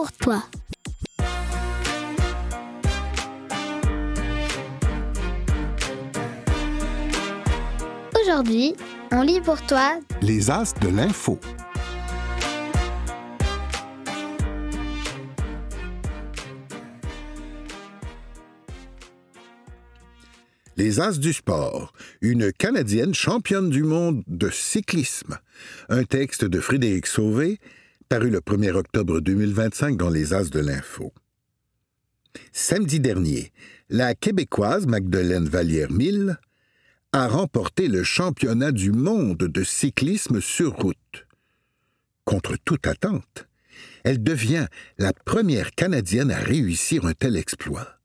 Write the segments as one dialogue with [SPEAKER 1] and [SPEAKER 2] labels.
[SPEAKER 1] pour toi. Aujourd'hui, on lit pour toi
[SPEAKER 2] Les As de l'info. Les As du sport, une Canadienne championne du monde de cyclisme. Un texte de Frédéric Sauvé, paru le 1er octobre 2025 dans Les As de l'info. Samedi dernier, la Québécoise Magdeleine Vallière-Mille a remporté le championnat du monde de cyclisme sur route. Contre toute attente, elle devient la première Canadienne à réussir un tel exploit.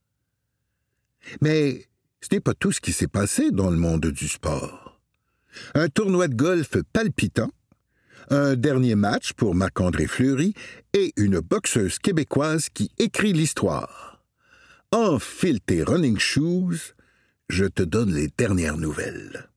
[SPEAKER 2] Mais ce n'est pas tout ce qui s'est passé dans le monde du sport. Un tournoi de golf palpitant, un dernier match pour Marc-André Fleury et une boxeuse québécoise qui écrit l'histoire. Enfile tes running shoes, je te donne les dernières nouvelles.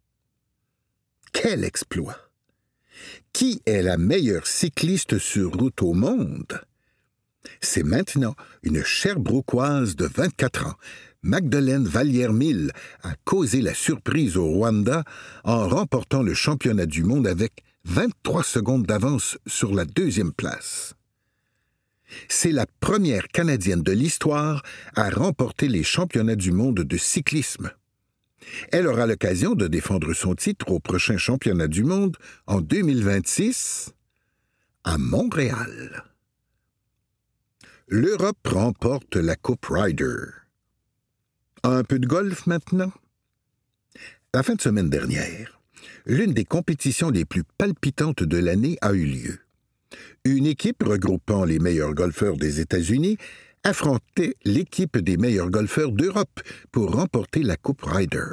[SPEAKER 2] Quel exploit! Qui est la meilleure cycliste sur route au monde? C'est maintenant une Sherbrookeoise de 24 ans, Magdeleine Vallière-Mille, a causé la surprise au Rwanda en remportant le championnat du monde avec 23 secondes d'avance sur la deuxième place. C'est la première Canadienne de l'histoire à remporter les championnats du monde de cyclisme. Elle aura l'occasion de défendre son titre au prochain championnat du monde en 2026 à Montréal. L'Europe remporte la Coupe Ryder. Un peu de golf maintenant? La fin de semaine dernière, l'une des compétitions les plus palpitantes de l'année a eu lieu. Une équipe regroupant les meilleurs golfeurs des États-Unis affrontait l'équipe des meilleurs golfeurs d'Europe pour remporter la Coupe Ryder.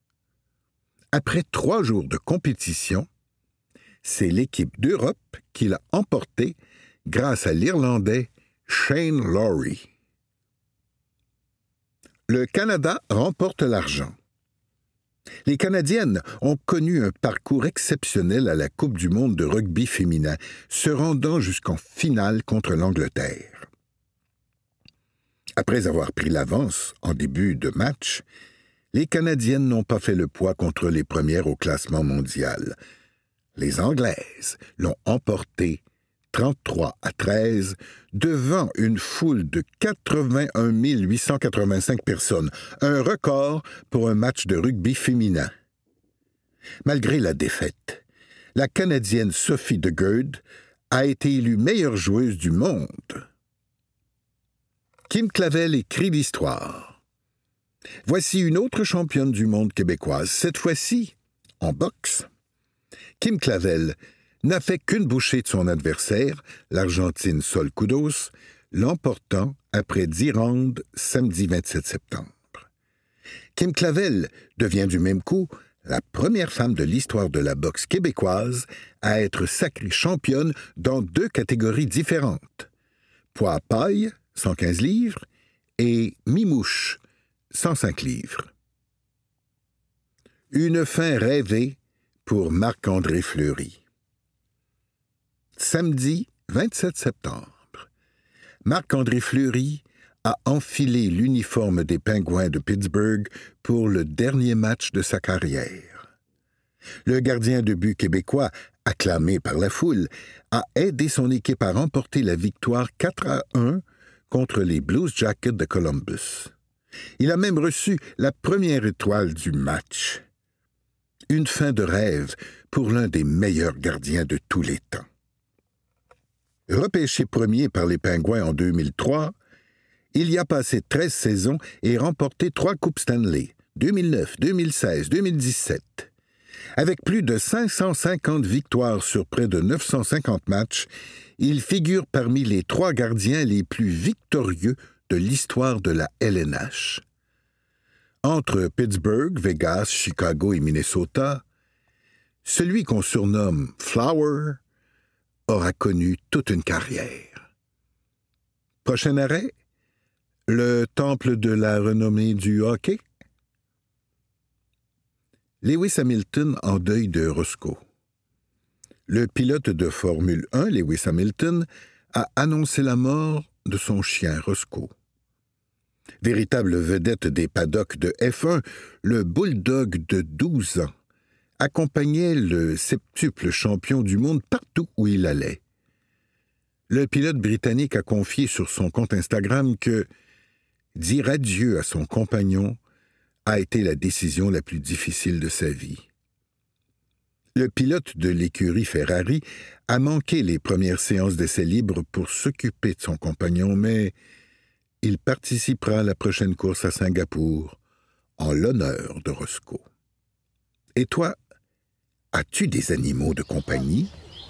[SPEAKER 2] Après 3 jours de compétition, c'est l'équipe d'Europe qui l'a emportée grâce à l'Irlandais Shane Lowry. Le Canada remporte l'argent. Les Canadiennes ont connu un parcours exceptionnel à la Coupe du monde de rugby féminin, se rendant jusqu'en finale contre l'Angleterre. Après avoir pris l'avance en début de match, les Canadiennes n'ont pas fait le poids contre les premières au classement mondial. Les Anglaises l'ont emporté 33-13 devant une foule de 81 885 personnes, un record pour un match de rugby féminin. Malgré la défaite, la Canadienne Sophie De Geurde a été élue meilleure joueuse du monde. Kim Clavel écrit l'histoire. Voici une autre championne du monde québécoise, cette fois-ci en boxe. Kim Clavel n'a fait qu'une bouchée de son adversaire, l'Argentine Sol Kudos, l'emportant après 10 rounds samedi 27 septembre. Kim Clavel devient du même coup la première femme de l'histoire de la boxe québécoise à être sacrée championne dans 2 catégories différentes. Poids à paille, 115 livres, et mi-mouche, 105 livres. Une fin rêvée pour Marc-André Fleury. Samedi 27 septembre, Marc-André Fleury a enfilé l'uniforme des Pingouins de Pittsburgh pour le dernier match de sa carrière. Le gardien de but québécois, acclamé par la foule, a aidé son équipe à remporter la victoire 4-1 contre les Blues Jackets de Columbus. Il a même reçu la première étoile du match. Une fin de rêve pour l'un des meilleurs gardiens de tous les temps. Repêché premier par les Pingouins en 2003, il y a passé 13 saisons et remporté 3 Coupes Stanley, 2009, 2016, 2017. Avec plus de 550 victoires sur près de 950 matchs, il figure parmi les 3 gardiens les plus victorieux de l'histoire de la LNH. Entre Pittsburgh, Vegas, Chicago et Minnesota, celui qu'on surnomme Flower aura connu toute une carrière. Prochain arrêt, le temple de la renommée du hockey. Lewis Hamilton en deuil de Roscoe. Le pilote de Formule 1, Lewis Hamilton, a annoncé la mort de son chien Roscoe. Véritable vedette des paddocks de F1, le bulldog de 12 ans accompagnait le septuple champion du monde partout où il allait. Le pilote britannique a confié sur son compte Instagram que dire adieu à son compagnon a été la décision la plus difficile de sa vie. Le pilote de l'écurie Ferrari a manqué les premières séances d'essais libres pour s'occuper de son compagnon, mais il participera à la prochaine course à Singapour en l'honneur de Roscoe. Et toi, as-tu des animaux de compagnie?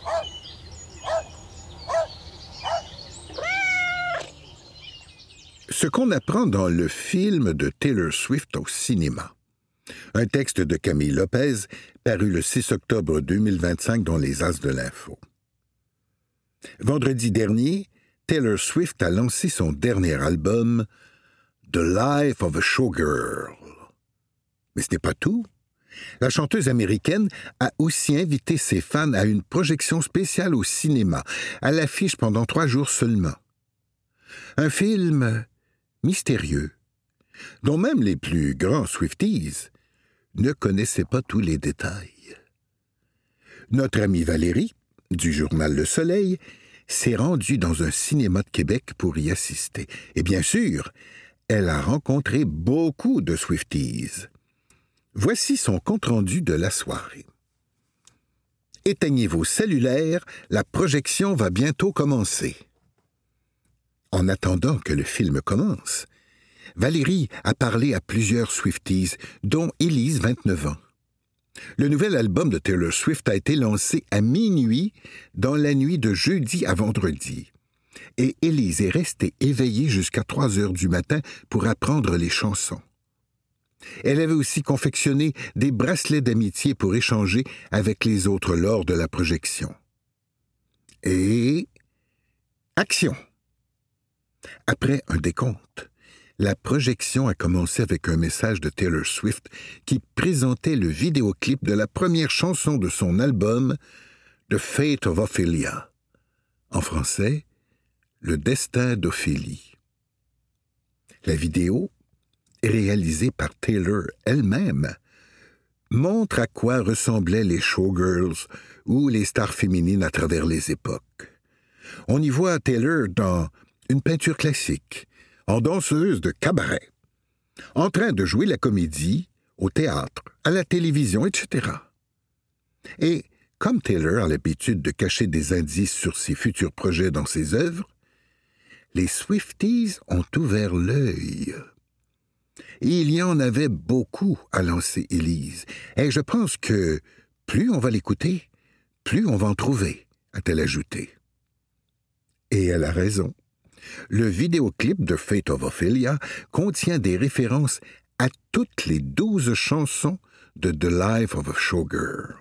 [SPEAKER 2] Ce qu'on apprend dans le film de Taylor Swift au cinéma. Un texte de Camille Lopez, paru le 6 octobre 2025 dans les As de l'Info. Vendredi dernier, Taylor Swift a lancé son dernier album, The Life of a Showgirl. Mais ce n'est pas tout. La chanteuse américaine a aussi invité ses fans à une projection spéciale au cinéma, à l'affiche pendant 3 jours seulement. Un film mystérieux, dont même les plus grands Swifties ne connaissaient pas tous les détails. Notre amie Valérie, du journal Le Soleil, s'est rendue dans un cinéma de Québec pour y assister. Et bien sûr, elle a rencontré beaucoup de Swifties. Voici son compte-rendu de la soirée. Éteignez vos cellulaires, la projection va bientôt commencer. En attendant que le film commence, Valérie a parlé à plusieurs Swifties, dont Élise, 29 ans. Le nouvel album de Taylor Swift a été lancé à minuit dans la nuit de jeudi à vendredi. Et Élise est restée éveillée jusqu'à 3 heures du matin pour apprendre les chansons. Elle avait aussi confectionné des bracelets d'amitié pour échanger avec les autres lors de la projection. Et action! Après un décompte, la projection a commencé avec un message de Taylor Swift qui présentait le vidéoclip de la première chanson de son album, The Fate of Ophelia. En français, Le destin d'Ophélie. La vidéo, réalisée par Taylor elle-même, montre à quoi ressemblaient les showgirls ou les stars féminines à travers les époques. On y voit Taylor dans une peinture classique, en danseuse de cabaret, en train de jouer la comédie, au théâtre, à la télévision, etc. Et comme Taylor a l'habitude de cacher des indices sur ses futurs projets dans ses œuvres, les Swifties ont ouvert l'œil. Et il y en avait beaucoup à lancer Élise. Et je pense que plus on va l'écouter, plus on va en trouver, a-t-elle ajouté. Et elle a raison. Le vidéoclip de Fate of Ophelia contient des références à toutes les 12 chansons de The Life of a Showgirl.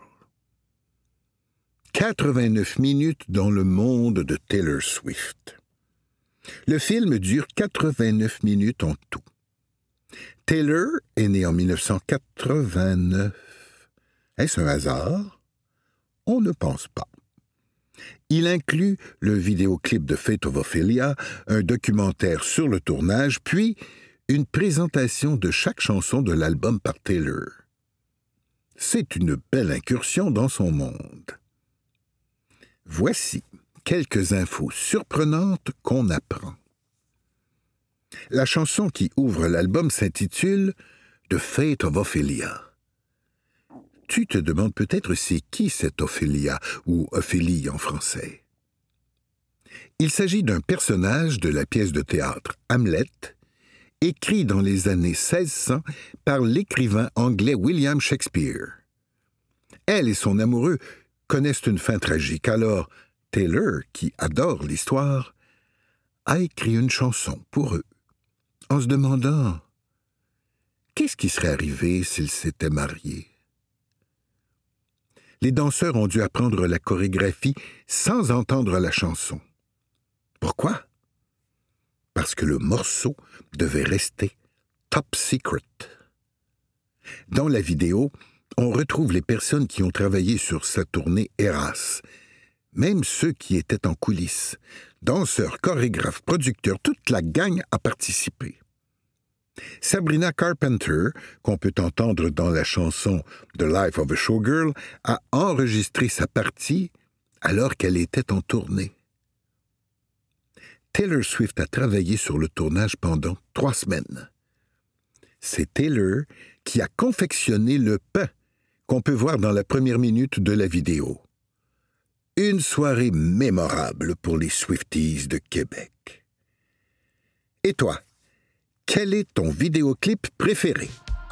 [SPEAKER 2] 89 minutes dans le monde de Taylor Swift. Le film dure 89 minutes en tout. Taylor est né en 1989. Est-ce un hasard? On ne pense pas. Il inclut le vidéoclip de Fate of Ophelia, un documentaire sur le tournage, puis une présentation de chaque chanson de l'album par Taylor. C'est une belle incursion dans son monde. Voici quelques infos surprenantes qu'on apprend. La chanson qui ouvre l'album s'intitule « The Fate of Ophelia ». Tu te demandes peut-être c'est qui cette Ophélia, ou Ophélie en français. Il s'agit d'un personnage de la pièce de théâtre Hamlet, écrit dans les années 1600 par l'écrivain anglais William Shakespeare. Elle et son amoureux connaissent une fin tragique, alors Taylor, qui adore l'histoire, a écrit une chanson pour eux, en se demandant qu'est-ce qui serait arrivé s'ils s'étaient mariés. Les danseurs ont dû apprendre la chorégraphie sans entendre la chanson. Pourquoi? Parce que le morceau devait rester top secret. Dans la vidéo, on retrouve les personnes qui ont travaillé sur sa tournée Eras, même ceux qui étaient en coulisses. Danseurs, chorégraphes, producteurs, toute la gang a participé. Sabrina Carpenter, qu'on peut entendre dans la chanson « The Life of a Showgirl », a enregistré sa partie alors qu'elle était en tournée. Taylor Swift a travaillé sur le tournage pendant 3 semaines. C'est Taylor qui a confectionné le pain qu'on peut voir dans la première minute de la vidéo. Une soirée mémorable pour les Swifties de Québec. Et toi, quel est ton vidéoclip préféré?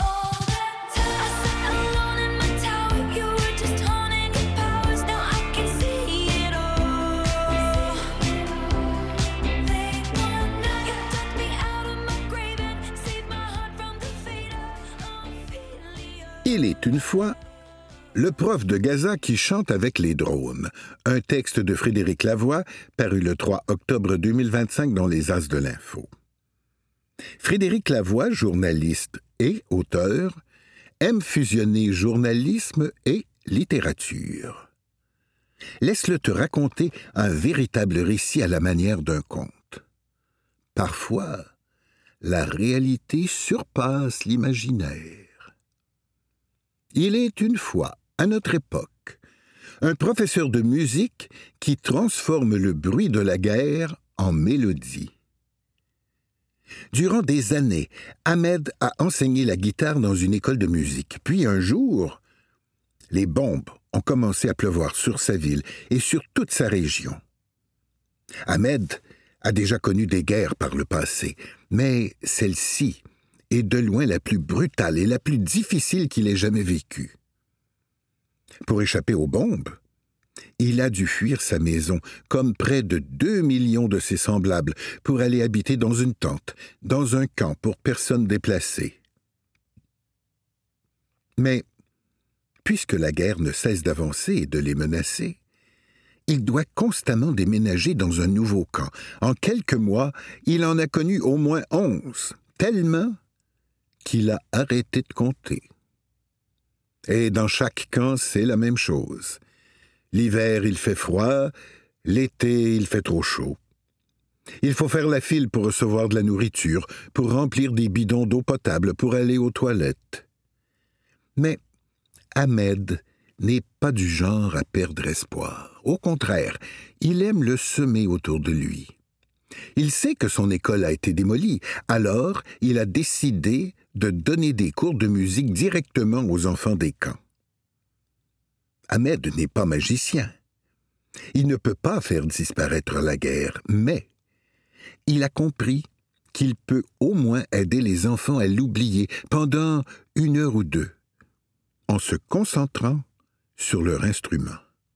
[SPEAKER 2] Il est une fois le prof de Gaza qui chante avec les drones, un texte de Frédéric Lavoie paru le 3 octobre 2025 dans les As de l'Info. Frédéric Lavoie, journaliste et auteur, aime fusionner journalisme et littérature. Laisse-le te raconter un véritable récit à la manière d'un conte. Parfois, la réalité surpasse l'imaginaire. Il est une fois, à notre époque, un professeur de musique qui transforme le bruit de la guerre en mélodie. Durant des années, Ahmed a enseigné la guitare dans une école de musique. Puis un jour, les bombes ont commencé à pleuvoir sur sa ville et sur toute sa région. Ahmed a déjà connu des guerres par le passé, mais celle-ci est de loin la plus brutale et la plus difficile qu'il ait jamais vécue. Pour échapper aux bombes, il a dû fuir sa maison, comme près de 2 millions de ses semblables, pour aller habiter dans une tente, dans un camp pour personnes déplacées. Mais, puisque la guerre ne cesse d'avancer et de les menacer, il doit constamment déménager dans un nouveau camp. En quelques mois, il en a connu au moins 11, tellement qu'il a arrêté de compter. Et dans chaque camp, c'est la même chose. L'hiver, il fait froid, l'été, il fait trop chaud. Il faut faire la file pour recevoir de la nourriture, pour remplir des bidons d'eau potable, pour aller aux toilettes. Mais Ahmed n'est pas du genre à perdre espoir. Au contraire, il aime le semer autour de lui. Il sait que son école a été démolie, alors il a décidé de donner des cours de musique directement aux enfants des camps. Ahmed n'est pas magicien. Il ne peut pas faire disparaître la guerre, mais il a compris qu'il peut au moins aider les enfants à l'oublier pendant 1 heure ou 2, en se concentrant sur leur instrument.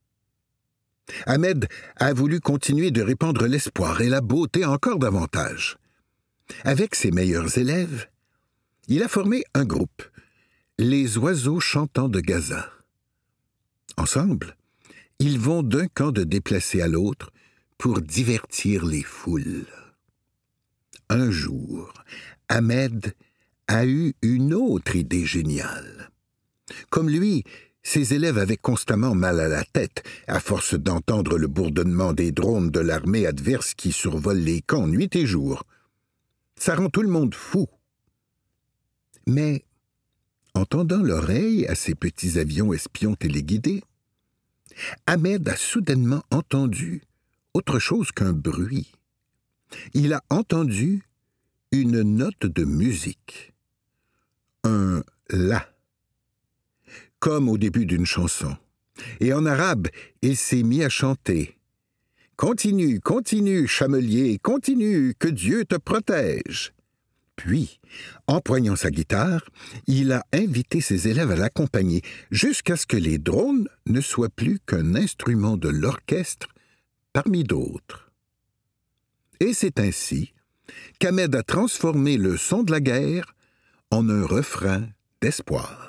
[SPEAKER 2] Ahmed a voulu continuer de répandre l'espoir et la beauté encore davantage. Avec ses meilleurs élèves, il a formé un groupe, les Oiseaux chantants de Gaza. Ensemble, ils vont d'un camp de déplacés à l'autre pour divertir les foules. Un jour, Ahmed a eu une autre idée géniale. Comme lui, ses élèves avaient constamment mal à la tête, à force d'entendre le bourdonnement des drones de l'armée adverse qui survolent les camps nuit et jour. Ça rend tout le monde fou. Mais, en tendant l'oreille à ces petits avions espions téléguidés, Ahmed a soudainement entendu autre chose qu'un bruit. Il a entendu une note de musique, un « la », comme au début d'une chanson. Et en arabe, il s'est mis à chanter. « Continue, continue, chamelier, continue, que Dieu te protège !» Puis, empoignant sa guitare, il a invité ses élèves à l'accompagner jusqu'à ce que les drones ne soient plus qu'un instrument de l'orchestre parmi d'autres. Et c'est ainsi qu'Ahmed a transformé le son de la guerre en un refrain d'espoir.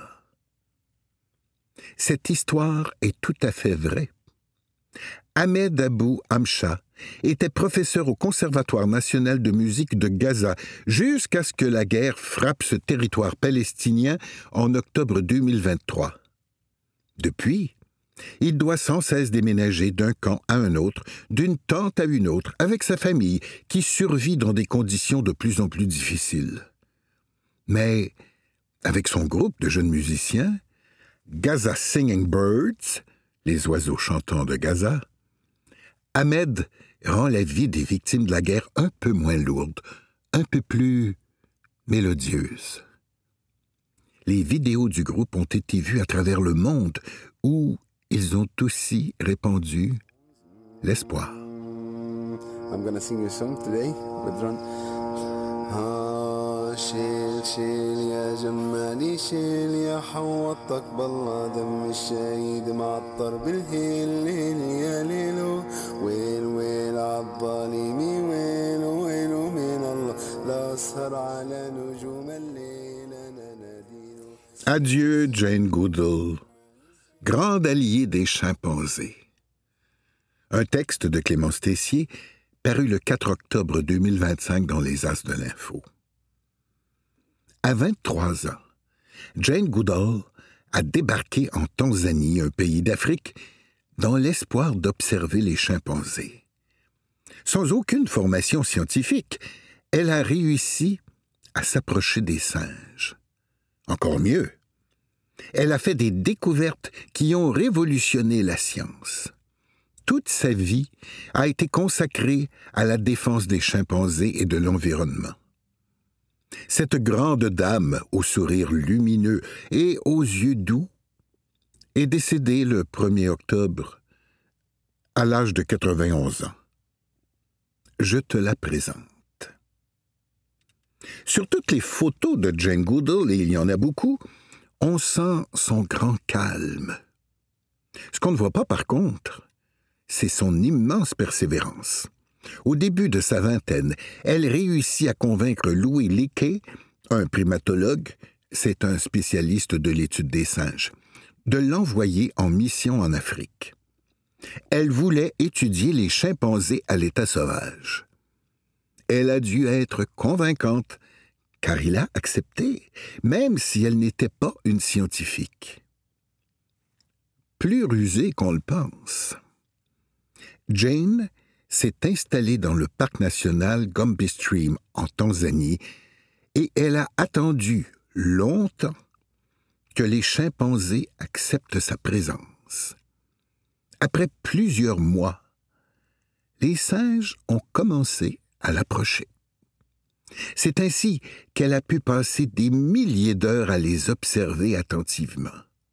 [SPEAKER 2] Cette histoire est tout à fait vraie. Ahmed Abou Hamcha était professeur au Conservatoire national de musique de Gaza jusqu'à ce que la guerre frappe ce territoire palestinien en octobre 2023. Depuis, Il doit sans cesse déménager d'un camp à un autre, d'une tente à une autre, avec sa famille, qui survit dans des conditions de plus en plus difficiles. Mais, avec son groupe de jeunes musiciens, Gaza Singing Birds, les oiseaux chantants de Gaza, Ahmed rend la vie des victimes de la guerre un peu moins lourde, un peu plus mélodieuse. Les vidéos du groupe ont été vues à travers le monde où ils ont aussi répandu l'espoir.
[SPEAKER 3] I'm gonna sing you a song today with Ron. شيل شيل يا جمالي شيل يا حوطك بالله دم الشهيد معطر بالهيل ليل يا ليلو ويل ويل عالظالمي ويل ويل من الله لا أسهر على نجوم الليل أنا ناديله.
[SPEAKER 2] Adieu, Jane Goodall, grande alliée des chimpanzés. Un texte de Clémence Tessier paru le 4 octobre 2025 dans les As de l'Info. À 23 ans, Jane Goodall a débarqué en Tanzanie, un pays d'Afrique, dans l'espoir d'observer les chimpanzés. Sans aucune formation scientifique, elle a réussi à s'approcher des singes. Encore mieux, elle a fait des découvertes qui ont révolutionné la science. Toute sa vie a été consacrée à la défense des chimpanzés et de l'environnement. Cette grande dame au sourire lumineux et aux yeux doux est décédée le 1er octobre à l'âge de 91 ans. Je te la présente. Sur toutes les photos de Jane Goodall, et il y en a beaucoup, on sent son grand calme. Ce qu'on ne voit pas par contre, c'est son immense persévérance. Au début de sa vingtaine, elle réussit à convaincre Louis Leakey, un primatologue, c'est un spécialiste de l'étude des singes, de l'envoyer en mission en Afrique. Elle voulait étudier les chimpanzés à l'état sauvage. Elle a dû être convaincante, car il a accepté, même si elle n'était pas une scientifique. Plus rusée qu'on le pense. Jane s'est installée dans le parc national Gombe Stream en Tanzanie et elle a attendu longtemps que les chimpanzés acceptent sa présence. Après plusieurs mois, les singes ont commencé à l'approcher. C'est ainsi qu'elle a pu passer des milliers d'heures à les observer attentivement.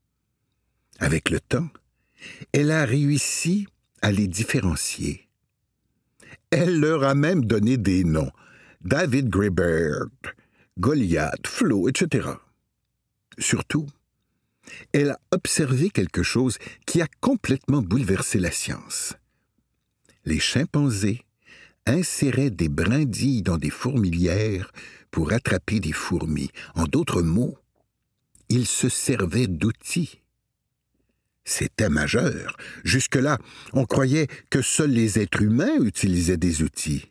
[SPEAKER 2] Avec le temps, elle a réussi à les différencier. Elle leur a même donné des noms, David Greybeard, Goliath, Flo, etc. Surtout, elle a observé quelque chose qui a complètement bouleversé la science. Les chimpanzés inséraient des brindilles dans des fourmilières pour attraper des fourmis. En d'autres mots, ils se servaient d'outils. C'était majeur. Jusque-là, on croyait que seuls les êtres humains utilisaient des outils.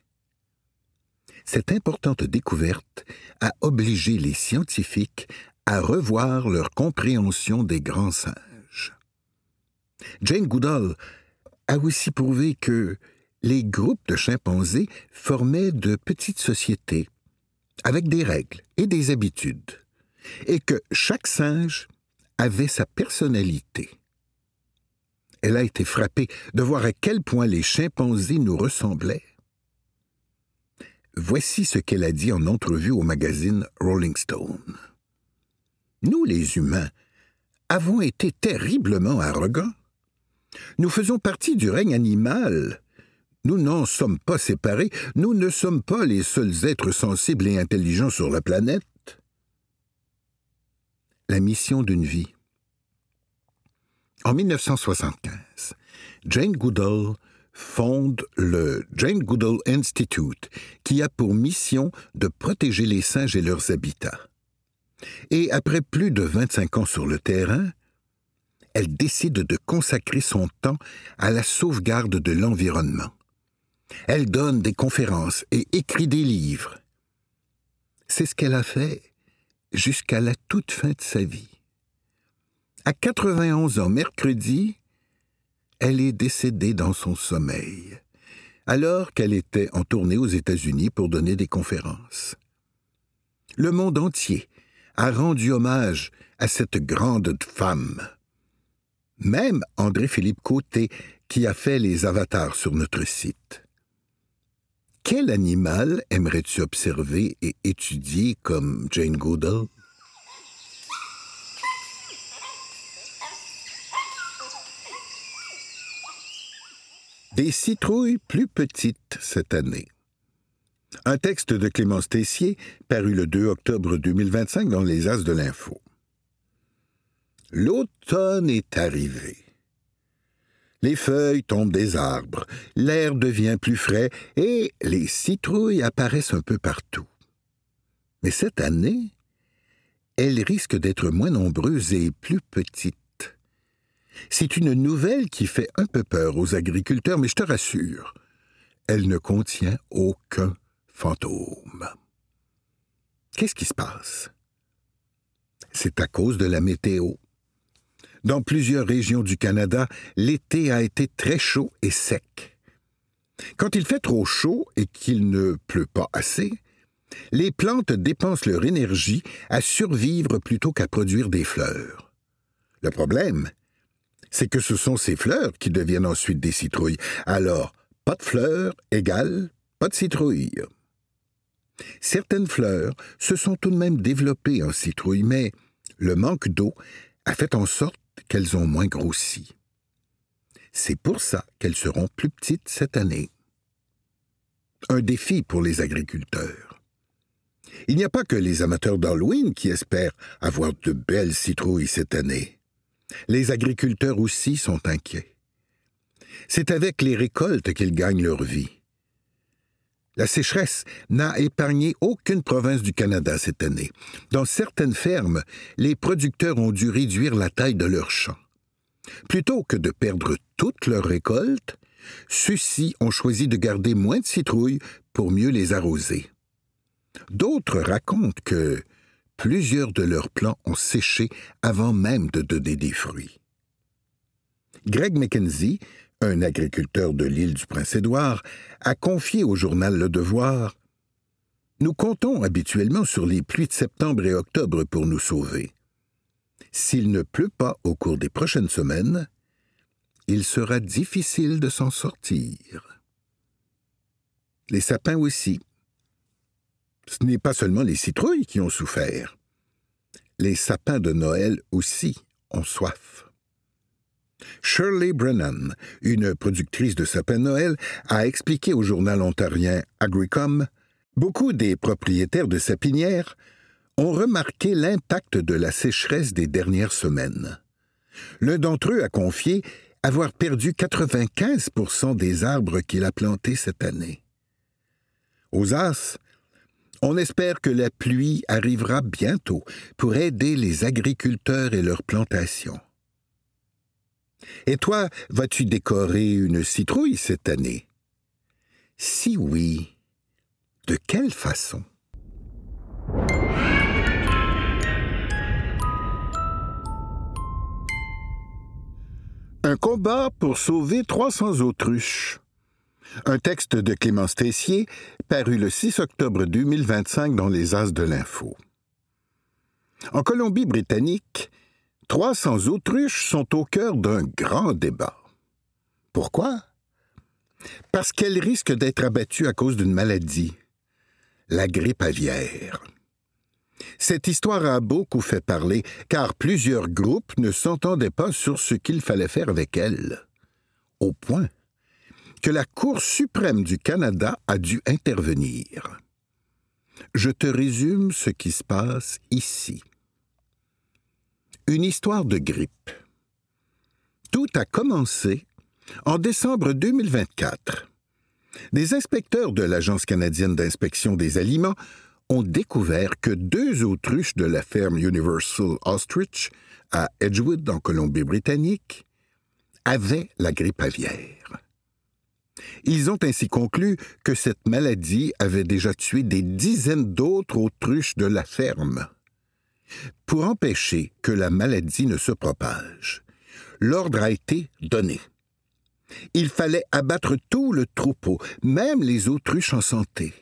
[SPEAKER 2] Cette importante découverte a obligé les scientifiques à revoir leur compréhension des grands singes. Jane Goodall a aussi prouvé que les groupes de chimpanzés formaient de petites sociétés avec des règles et des habitudes, et que chaque singe avait sa personnalité. Elle a été frappée de voir à quel point les chimpanzés nous ressemblaient. Voici ce qu'elle a dit en entrevue au magazine Rolling Stone. « Nous, les humains, avons été terriblement arrogants. Nous faisons partie du règne animal. Nous n'en sommes pas séparés. Nous ne sommes pas les seuls êtres sensibles et intelligents sur la planète. » La mission d'une vie. En 1975, Jane Goodall fonde le Jane Goodall Institute, qui a pour mission de protéger les singes et leurs habitats. Et après plus de 25 ans sur le terrain, elle décide de consacrer son temps à la sauvegarde de l'environnement. Elle donne des conférences et écrit des livres. C'est ce qu'elle a fait jusqu'à la toute fin de sa vie. À 91 ans, mercredi, elle est décédée dans son sommeil, alors qu'elle était en tournée aux États-Unis pour donner des conférences. Le monde entier a rendu hommage à cette grande femme. Même André-Philippe Côté, qui a fait les avatars sur notre site. Quel animal aimerais-tu observer et étudier comme Jane Goodall? Des citrouilles plus petites cette année. Un texte de Clémence Tessier paru le 2 octobre 2025 dans les As de l'Info. L'automne est arrivé. Les feuilles tombent des arbres, l'air devient plus frais et les citrouilles apparaissent un peu partout. Mais cette année, elles risquent d'être moins nombreuses et plus petites. C'est une nouvelle qui fait un peu peur aux agriculteurs, mais je te rassure, elle ne contient aucun fantôme. Qu'est-ce qui se passe? C'est à cause de la météo. Dans plusieurs régions du Canada, l'été a été très chaud et sec. Quand il fait trop chaud et qu'il ne pleut pas assez, les plantes dépensent leur énergie à survivre plutôt qu'à produire des fleurs. Le problème, c'est que ce sont ces fleurs qui deviennent ensuite des citrouilles. Alors, pas de fleurs égale pas de citrouilles. Certaines fleurs se sont tout de même développées en citrouilles, mais le manque d'eau a fait en sorte qu'elles ont moins grossi. C'est pour ça qu'elles seront plus petites cette année. Un défi pour les agriculteurs. Il n'y a pas que les amateurs d'Halloween qui espèrent avoir de belles citrouilles cette année. Les agriculteurs aussi sont inquiets. C'est avec les récoltes qu'ils gagnent leur vie. La sécheresse n'a épargné aucune province du Canada cette année. Dans certaines fermes, les producteurs ont dû réduire la taille de leurs champs. Plutôt que de perdre toute leur récolte, ceux-ci ont choisi de garder moins de citrouilles pour mieux les arroser. D'autres racontent que plusieurs de leurs plants ont séché avant même de donner des fruits. Greg McKenzie, un agriculteur de l'île du Prince-Édouard, a confié au journal Le Devoir « Nous comptons habituellement sur les pluies de septembre et octobre pour nous sauver. S'il ne pleut pas au cours des prochaines semaines, il sera difficile de s'en sortir. » Les sapins aussi. Ce n'est pas seulement les citrouilles qui ont souffert. Les sapins de Noël aussi ont soif. Shirley Brennan, une productrice de sapins de Noël, a expliqué au journal ontarien Agricom « Beaucoup des propriétaires de sapinières ont remarqué l'impact de la sécheresse des dernières semaines. L'un d'entre eux a confié avoir perdu 95% des arbres qu'il a plantés cette année. Aux As, on espère que la pluie arrivera bientôt pour aider les agriculteurs et leurs plantations. Et toi, vas-tu décorer une citrouille cette année? Si oui, de quelle façon? Un combat pour sauver 300 autruches. Un texte de Clémence Tessier paru le 6 octobre 2025 dans les As de l'Info. En Colombie-Britannique, 300 autruches sont au cœur d'un grand débat. Pourquoi? Parce qu'elles risquent d'être abattues à cause d'une maladie, la grippe aviaire. Cette histoire a beaucoup fait parler, car plusieurs groupes ne s'entendaient pas sur ce qu'il fallait faire avec elles, au point que la Cour suprême du Canada a dû intervenir. Je te résume ce qui se passe ici. Une histoire de grippe. Tout a commencé en décembre 2024. Des inspecteurs de l'Agence canadienne d'inspection des aliments ont découvert que 2 autruches de la ferme Universal Ostrich à Edgewood, en Colombie-Britannique, avaient la grippe aviaire. Ils ont ainsi conclu que cette maladie avait déjà tué des dizaines d'autres autruches de la ferme. Pour empêcher que la maladie ne se propage, l'ordre a été donné. Il fallait abattre tout le troupeau, même les autruches en santé.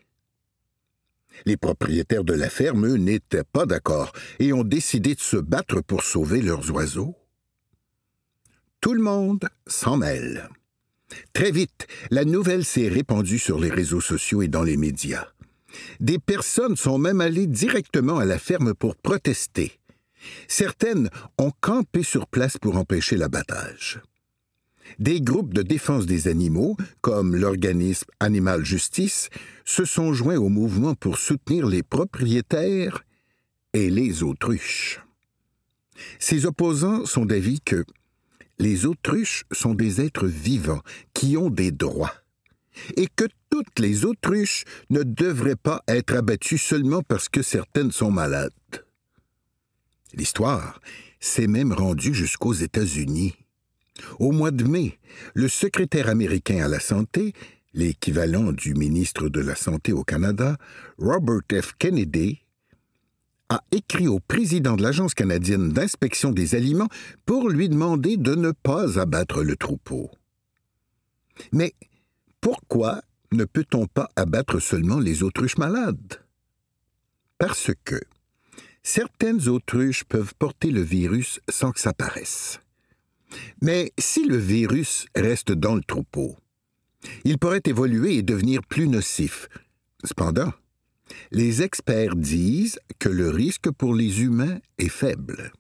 [SPEAKER 2] Les propriétaires de la ferme, eux, n'étaient pas d'accord et ont décidé de se battre pour sauver leurs oiseaux. Tout le monde s'en mêle. Très vite, la nouvelle s'est répandue sur les réseaux sociaux et dans les médias. Des personnes sont même allées directement à la ferme pour protester. Certaines ont campé sur place pour empêcher l'abattage. Des groupes de défense des animaux, comme l'organisme Animal Justice, se sont joints au mouvement pour soutenir les propriétaires et les autruches. Ces opposants sont d'avis que les autruches sont des êtres vivants qui ont des droits et que toutes les autruches ne devraient pas être abattues seulement parce que certaines sont malades. L'histoire s'est même rendue jusqu'aux États-Unis. Au mois de mai, le secrétaire américain à la Santé, l'équivalent du ministre de la Santé au Canada, Robert F. Kennedy, a écrit au président de l'Agence canadienne d'inspection des aliments pour lui demander de ne pas abattre le troupeau. Mais pourquoi ne peut-on pas abattre seulement les autruches malades? Parce que certaines autruches peuvent porter le virus sans que ça paraisse. Mais si le virus reste dans le troupeau, il pourrait évoluer et devenir plus nocif. Cependant, les experts disent que le risque pour les humains est faible.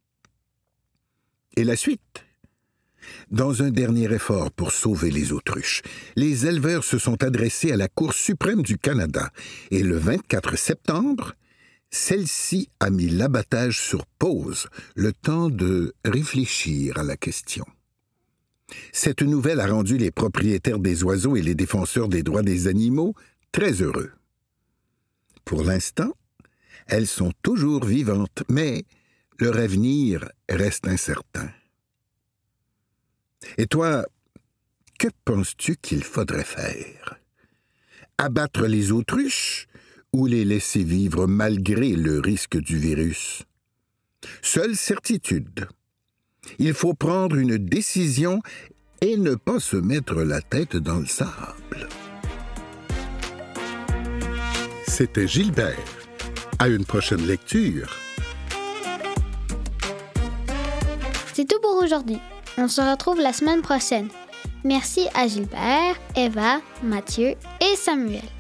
[SPEAKER 2] Et la suite? Dans un dernier effort pour sauver les autruches, les éleveurs se sont adressés à la Cour suprême du Canada et le 24 septembre, celle-ci a mis l'abattage sur pause, le temps de réfléchir à la question. Cette nouvelle a rendu les propriétaires des oiseaux et les défenseurs des droits des animaux très heureux. Pour l'instant, elles sont toujours vivantes, mais leur avenir reste incertain. Et toi, que penses-tu qu'il faudrait faire? Abattre les autruches ou les laisser vivre malgré le risque du virus? Seule certitude, il faut prendre une décision et ne pas se mettre la tête dans le sable. C'était Gilbert. À une prochaine lecture.
[SPEAKER 1] C'est tout pour aujourd'hui. On se retrouve la semaine prochaine. Merci à Gilbert, Eva, Mathieu et Samuel.